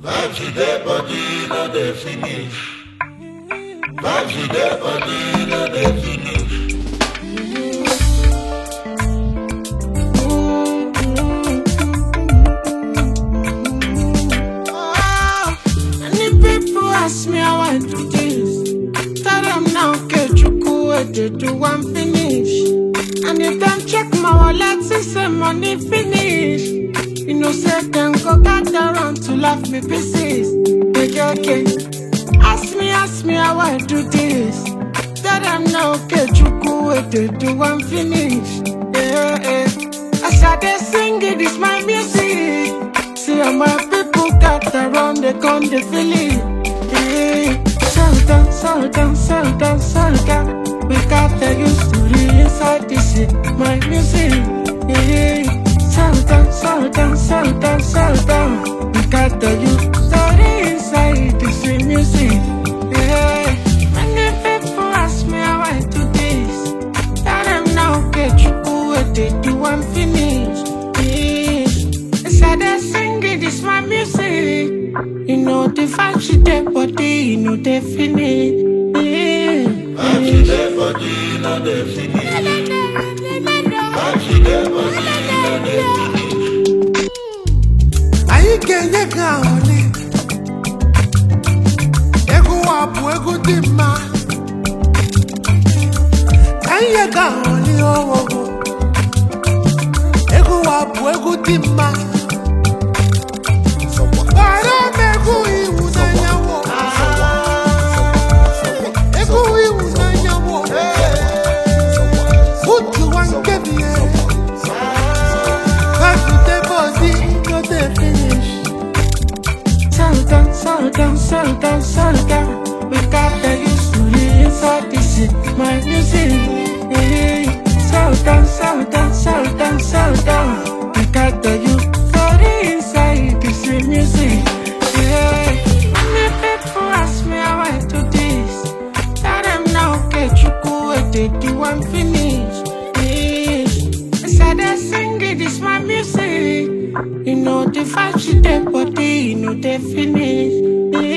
Vibes with their body, no they finish. Vibes with their body, no they finish. Oh, many people ask me how I do this. Tell them now, get you cool, what they do one finish. And if them check my wallet, see some money finish. You know, say them go gather around to laugh me pieces. Okay. Ask me how I do this. Tell them now, get you cool, what they do one finish. Yeah. As I dey sing it, it's my music. See how my people gather around, they come, they feel it. Yeah. Settle down. We got the you story inside this shit, my music. Yeah. Settle down. We got the you story inside this shit, music. Yeah. Many people ask me how I do this. Tell them now, get you cool, what they do and finish. Yeah. As I dey sing it, it's my music. You know the vibes with their body, you know they finish. Vibes with their body, no they finish. Vibes with their body, no they finish. Ayi kenye kaone Ego wapu ego dima Ayi kaone owo Ego wapu ego dima Bara megu iwu na nyawo Ego iwu na nyawo Utu wankebi Vibes with their body, no they finish. Settle down. We got the history inside this shit, my music. Yeah. Settle down. We got the history inside this shit, music. Yeah. Many people ask me how I do this. Tell them now, get you cool, what they do and finish. Yeah. As I dey sing it, it's my music. You know the vibes with their body, you know they finish. Yeah.